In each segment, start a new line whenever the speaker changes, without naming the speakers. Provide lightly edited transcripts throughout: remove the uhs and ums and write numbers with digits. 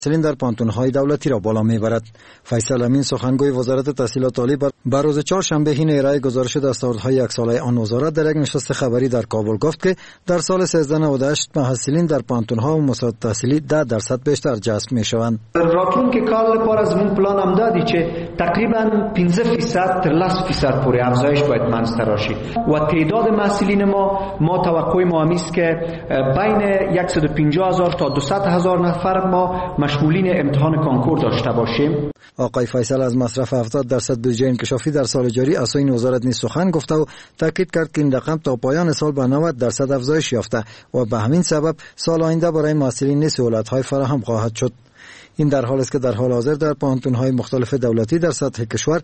محصلین در پانتون‌های دولتی را بالا می‌برد. فیصل امین سخنگوی وزارت تحصیلات عالی بر روز چهارشنبه حین ارائه گزارش دستاوردهای یک ساله آن وزارت در یک نشست خبری در کابل گفت که در سال 1398 محصلین در پانتون‌ها و مستند تحصیلی 10% بیشتر جذب می‌شوند.
راتلونکي کال لپاره زموږ پلان هم دادی چې تقریبا 15% تر 10% پورې افزایش باید منځته راشي و تعداد محصلین ما توقع ما است که بین 150,000 تا 200,000 نفر ما مشمولین امتحان کنکور داشته باشیم.
آقای فیصل از مصرف 70% بودجه انکشافی در سال جاری از سوی وزارت نیز سخن گفته و تاکید کرد که این رقم تا پایان سال به 90% افزایش یافته و به همین سبب سال آینده برای محصلین نیز سهولت‌های فراهم خواهد شد. این در حالی است که در حال حاضر در پانتون‌های مختلف دولتی در سطح کشور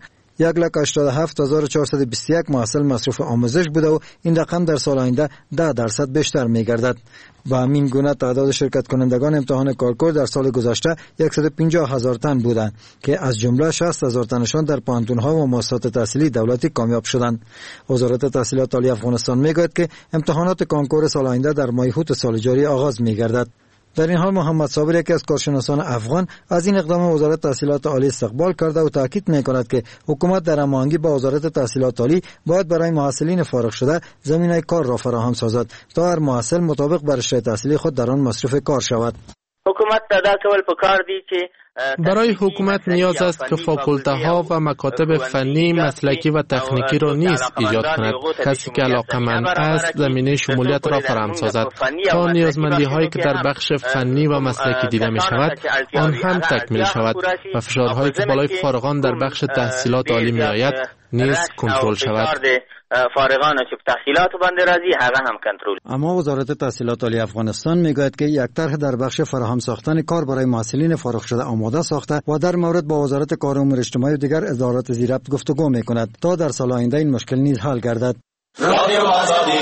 1,87,421 محصل مصروف آموزش بوده و این رقم در سال آینده 10% بیشتر می‌گردد. با همین گونه تعداد شرکت کنندگان امتحان کارکور در سال گذشته 150,000 تن بودند که از جمله 60,000 تنشان در پانتون‌ها و مؤسسات تحصیلی دولتی کامیاب شدند. وزارت تحصیلات عالی افغانستان میگوید که امتحانات کانکور سال آینده در ماه اوت سال جاری آغاز می‌گردد. در این حال محمد صابر یکی از کارشناسان افغان از این اقدام وزارت تحصیلات عالی استقبال کرده و تاکید می‌کند که حکومت در هماهنگی با وزارت تحصیلات عالی باید برای محصلین فارغ شده زمینه کار را فراهم سازد تا هر محصل مطابق بر رشته تحصیلی خود در آن مصروف کار شود.
حکومت دا کول پکار دی چې
برای حکومت نیاز است که فاکولته ها و مکاتب فنی، مسلکی و تکنیکی را نیز ایجاد کند. کسی که علاقه‌مند است زمینه شمولیت را فراهم سازد تا نیازمندی هایی که در بخش فنی و مسلکی دیده می شود آن هم تکمیل شود و فشارهایی که بالای فارغان در بخش تحصیلات عالی می آید نیز کنترل شود.
فارغان چې په تحصیلات باندې راځي هغه هم کنترل.
اما وزارت تحصیلات عالی افغانستان میگوید که یک طرح در بخش فراهم ساختن کار برای محصلین فارغ شده آماده ساخته و در مورد با وزارت کار و امور اجتماعی و دیگر ادارات زیر ربط گفتگو میکند تا در سال آینده این مشکل نیز حل گردد. رادیو آزادی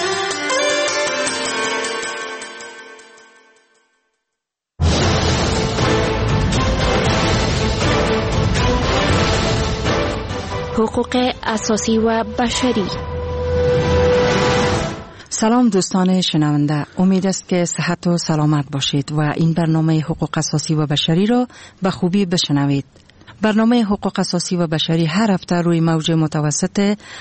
حقوق اساسی و بشری.
سلام دوستان شنونده، امید است که صحت و سلامت باشید و این برنامه حقوق اساسی و بشری را به خوبی بشنوید. برنامه حقوق اساسی و بشری هر هفته روی موج متوسط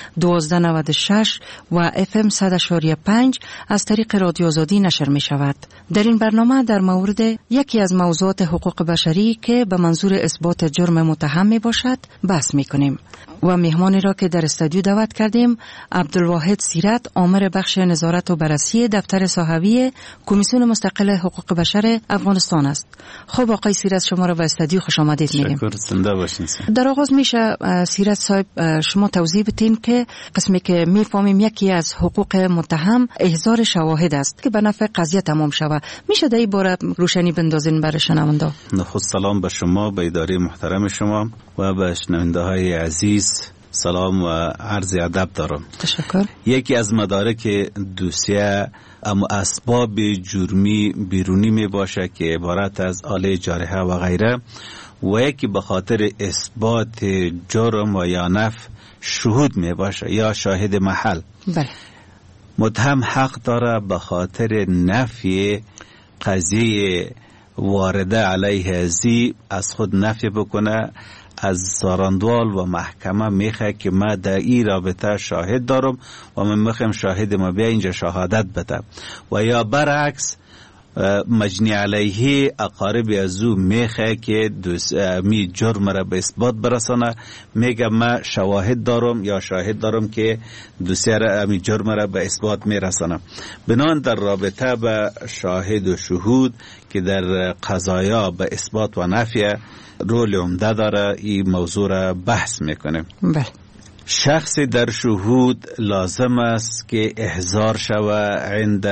1296 و FM 100.5 از طریق رادیو آزادی نشر می شود. در این برنامه در مورد یکی از موضوعات حقوق بشری که به منظور اثبات جرم متهم می باشد بحث می کنیم و مهمانی را که در استودیو دعوت کردیم عبدالواحد سیرت، آمر بخش نظارت و بررسی دفتر صحوی کمیسیون مستقل حقوق بشر افغانستان است. خب آقای سیرت، شما را به استودیو خوش آمدید میگیم. در آغاز میشه سیرت صاحب شما توضیح بدین که قسمی که میفهمیم یکی از حقوق متهم احضار شواهد است که به نفع قضیه تمام شود. میشه در این باره روشنی بندازین برای شنونده؟
خود سلام به شما، به اداره محترم شما و به شنونده های عزیز سلام و عرض ادب دارم.
تشکر.
یکی از مدارک دوسیه اما اسباب جرمی بیرونی می باشه که عبارت از آله جارحه و غیره و یکی به خاطر اثبات جرم و یا نفی شهود می باشه یا شاهد محل.
بله.
متهم حق داره به خاطر نفی قضیه وارده علیه ازی از خود نفی بکنه، از زارندوال و محکمه میخواه که ما در این رابطه شاهد دارم و من میخوام شاهد ما بیا اینجا شهادت بده، و یا برعکس مجنی علیه اقارب از او میخواه که می جرم را به اثبات برسانه، میگه ما شواهد دارم یا شاهد دارم که دوسیه را می جرم را به اثبات میرسانه. بنان در رابطه به شاهد و شهود که در قضایا به اثبات و نفی رول عمده داره، این موضوع را بحث میکنه.
بله.
شخص در شهود لازم است که احضار شود عند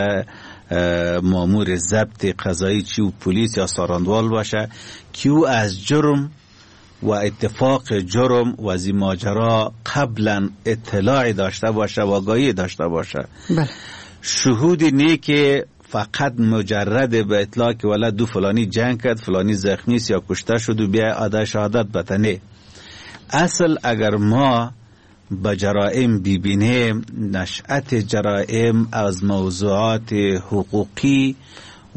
مامور ضبط قضایی، چی و پلیس یا ساراندوال باشه، که او از جرم و اتفاق جرم و از ماجرا قبلا اطلاع داشته باشه و آگاهی داشته باشه.
بله.
شهود نه که فقط مجرد به اطلاع که ولی دو فلانی جنگ کرد، فلانی زخمی است یا کشته شد و بیا ادای شهادت بتنه. اصل اگر ما به جرائم ببینیم، نشأت جرائم از موضوعات حقوقی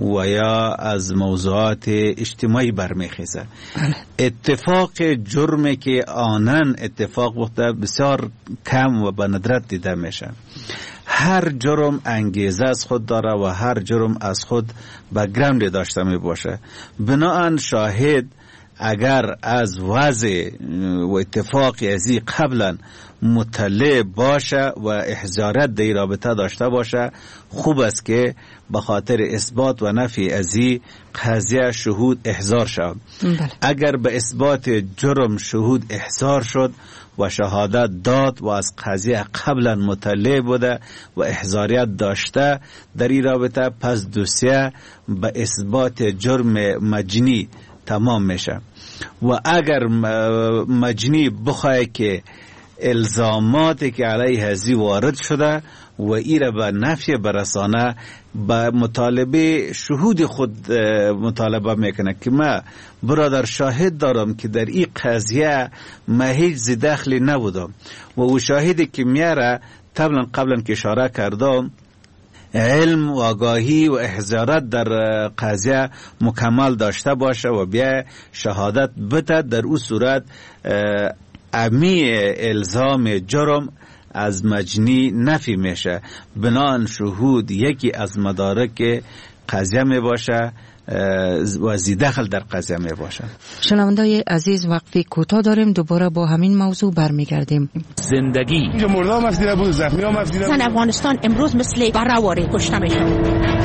و یا از موضوعات اجتماعی برمیخیزه. اتفاق جرمی که آنن اتفاق بوده بسیار کم و به ندرت دیده میشه. هر جرم انگیزه از خود داره و هر جرم از خود بک‌گراند داشته می باشه. بناهن شاهد اگر از وضع و اتفاقی ازی قبلا مطلع باشه و احضارات در رابطه داشته باشه، خوب است که به خاطر اثبات و نفی ازی قضیه شهود احضار شد. اگر به اثبات جرم شهود احضار شد و شهادت داد و از قضیه قبلا مطلع بوده و احضاریت داشته در این رابطه، پس دوسیه به اثبات جرم مجنی تمام میشه. و اگر مجنی بخواه که الزاماتی که علیه ازی وارد شده و ایره به نفی برسانه، به مطالبه شهود خود مطالبه میکنه که ما برادر شاهد دارم که در این قضیه ما هیچ دخلی نبودم و او شاهدی که میاره قبلا که اشاره کردم علم و آگاهی و احضارات در قضیه مکمل داشته باشه و بیا شهادت بده، در او صورت امی الزام جرم از مجنی نفی میشه. بنان شهود یکی از مدارک قضیه می باشه و دخل در قضیه می باشه.
شنوندای عزیز، وقفی کوتاه داریم، دوباره با همین موضوع برمیگردیم.
زندگی
اینجا مرده هم افدیده بود، زخمی هم افدیده بود.
زن افغانستان امروز مثل برهواره کشته میشن.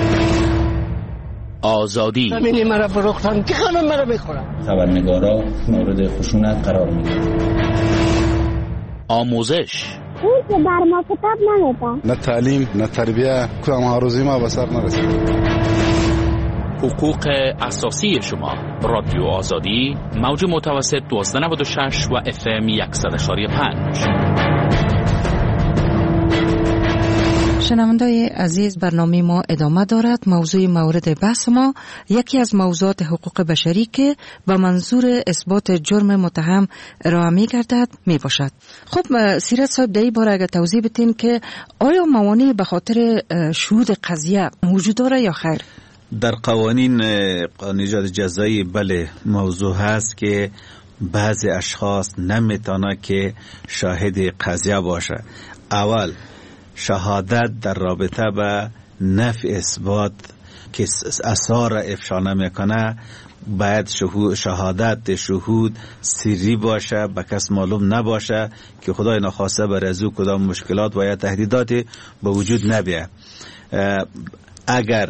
آزادی
ببینی مرا فروختن که همه مرا بخورن.
خبرنگارا مورد خشونت قرار میگیرن.
آموزش
اون که بر ما کتاب نمیده،
نه تعلیم نه تربیه، کدام هاروزی ما به سر نرسید.
حقوق اساسی شما. رادیو آزادی، موج متوسط 1296 و FM 100.5.
شنوندای عزیز، برنامه ما ادامه دارد. موضوع مورد بحث ما یکی از موضوعات حقوق بشری که به منظور اثبات جرم متهم ارائه می‌گردد میباشد. خب سیرت صاحب، در این باره اگر توضیح بدین که آیا موانع به خاطر شهود قضیه موجود داره یا خیر؟
در قوانین قانون جزایی بله موضوع هست که بعضی اشخاص نمیتونه که شاهد قضیه باشه. اول شهادت در رابطه به نفی اثبات که اسرار افشا نمیکنه، باید شهادت شهود سری باشه، به کس معلوم نباشه که خدای نخواسته بر از او کدام مشکلات و یا تهدیداتی به وجود نبیه. اگر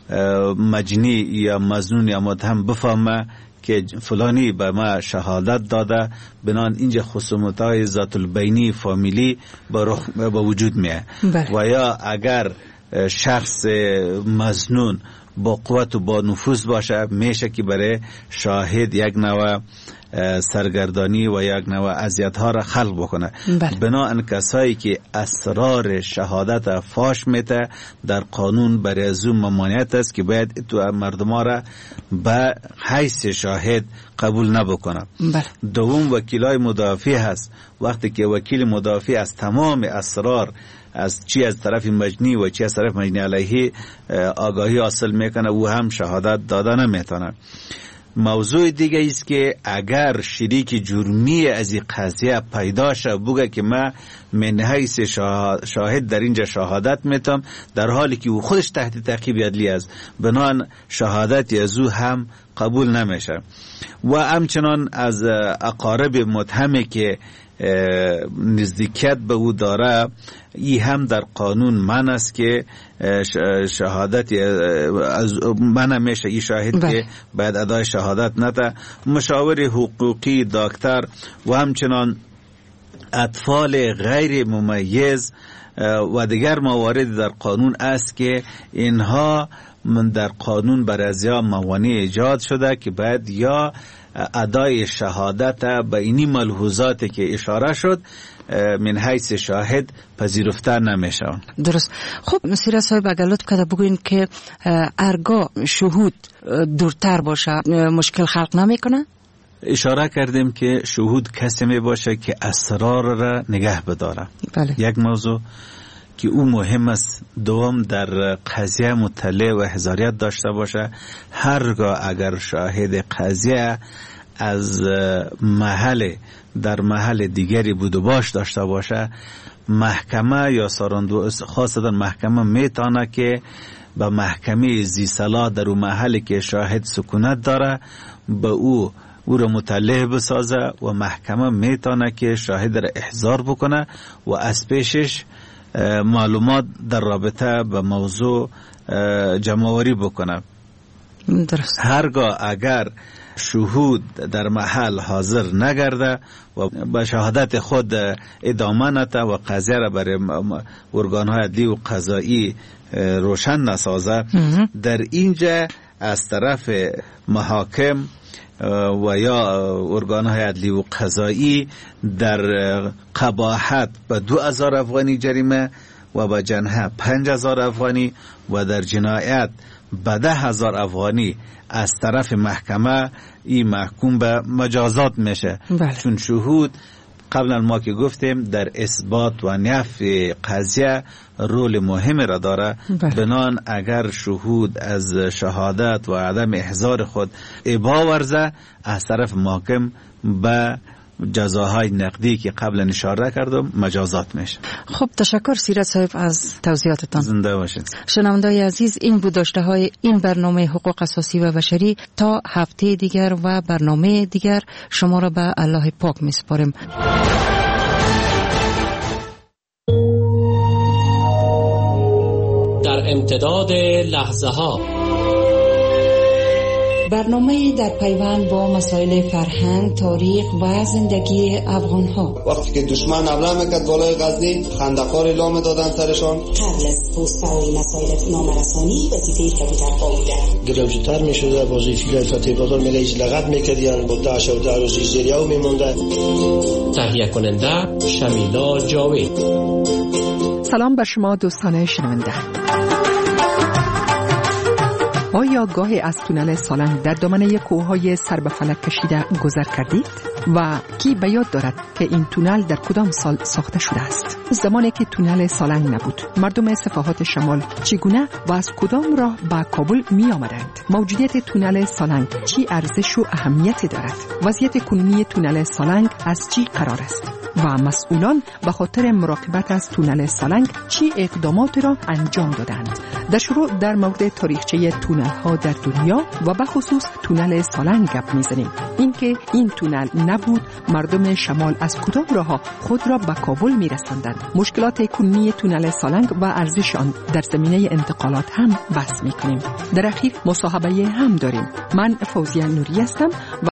مجنی یا مظنون یا متهم بفهمه که فلانی به ما شهادت داده، بنان اینجا خصومت‌های ذات البینی فامیلی به وجود میه. و یا اگر شخص مظنون با قوت و با نفوذ باشه، میشه که برای شاهد یک نوع سرگردانی و یک نوع اذیت‌ها را خلق بکنه. بناهن کسایی که اسرار شهادت فاش میته در قانون برای از اون ممانعت است که باید تو مردم را به حیث شاهد قبول نبکنه. دوم وکیلای مدافع هست. وقتی که وکیل مدافع از تمام اسرار از چی از طرف مجنی و چی از طرف مجنی علیه آگاهی حاصل میکنه، او هم شهادت داده نمیتونه. موضوع دیگه است که اگر شریک جرمی از این قضیه پیدا شه، بگه که ما من حیث شاهد در اینجا شهادت میتم، در حالی که او خودش تحت تعقیب عدلی است، بنان شهادت از او هم قبول نمیشه. و همچنان از اقارب متهمی که نزدیکیت به او داره، ای هم در قانون من است که شهادت از من میشه ای شاهد که باید ادای شهادت نده. مشاور حقوقی، دکتر و همچنان اطفال غیر ممیز و دیگر موارد در قانون است که اینها من در قانون برازیا موانع ایجاد شده که باید یا ادای شهادت به اینی ملحوظاتی که اشاره شد من حیث شاهد پذیرفته نمیشه.
درست. خب مسیر صاحب اگر لطف کرده بگوین که ارگاه شهود دورتر باشه مشکل خلق نمیکنه؟
اشاره کردیم که شهود کسی می باشه که اسرار را نگه بداره.
بله.
یک موضوع. که او مهم است دوم در قضیه مطلع و حضاریت داشته باشه. هرگاه اگر شاهد قضیه از در محل دیگری بود و باش داشته باشه، محکمه یا ساراندو خاصتا محکمه میتونه که به محکمه زی صلاح در اون محلی که شاهد سکونت داره به او را مطلع بسازه و محکمه میتونه که شاهد را احضار بکنه و از پیشش معلومات در رابطه به موضوع جمع‌آوری بکنه.
درست.
هرگاه اگر شهود در محل حاضر نگرده و به شهادت خود ادامه نده و قضیه را برای ارگان‌های عدلی و قضایی روشن نسازه، در اینجا از طرف محاکم و یا ارگان‌های عدلی و قضایی در قباحت به 2000 افغانی جریمه و به جنحه 5000 افغانی و در جنایت به 10,000 افغانی از طرف محکمه این محکوم به مجازات میشه. چون شهود قبلا ما که گفتیم در اثبات و نفی قضیه رول مهم را داره. بنان اگر شهود از شهادت و عدم احضار خود ابا ورزه، از طرف محکم به جزاهای نقدی که قبلا اشاره کردم مجازات میشه.
خب تشکر سیرت صاحب از توضیحاتتان.
زنده باشید.
شنوندگان عزیز، این بود داشته های این برنامه حقوق اساسی و بشری. تا هفته دیگر و برنامه دیگر شما را به الله پاک میسپاریم.
در امتداد لحظه ها
برنامه در پیوند با مسائل فرهنگ، تاریخ و زندگی افغان ها.
وقتی که دشمن حمله میکرد بالای غزنی، خندق‌ها اعلام دادن سرشان.
قبل از پست‌های مسائل نامرسانی وظیفه کمترها بوده.
گرمجوتر میشده، وظیفه فتح بازار میگه ایج لغت میکردن، با داعش و داعش زیریو میمونده.
تهیه کننده شمیلا جاوید.
سلام بر شما دوستان شنونده. آیا گاهی از تونل سالنگ در دامنه کوههای سر به فلک کشیده گذر کردید؟ و کی به یاد دارد که این تونل در کدام سال ساخته شده است؟ زمانی که تونل سالنگ نبود، مردم صفحات شمال چگونه و از کدام راه به کابل می آمدند؟ موجودیت تونل سالنگ چی ارزش و اهمیتی دارد؟ وضعیت کنونی تونل سالنگ از چی قرار است؟ و مسئولان به خاطر مراقبت از تونل سالنگ چی اقدامات را انجام دادند؟ در شروع در مورد تاریخچه تونل ها در دنیا و به خصوص تونل سالنگ گپ میزنیم. اینکه این تونل نبود، مردم شمال از کدام راه خود را به کابل میرساندند؟ مشکلات کنونی تونل سالنگ و ارزش آن در زمینه انتقالات هم بحث میکنیم. در اخیر مصاحبه هم داریم. من فوزیه نوری هستم.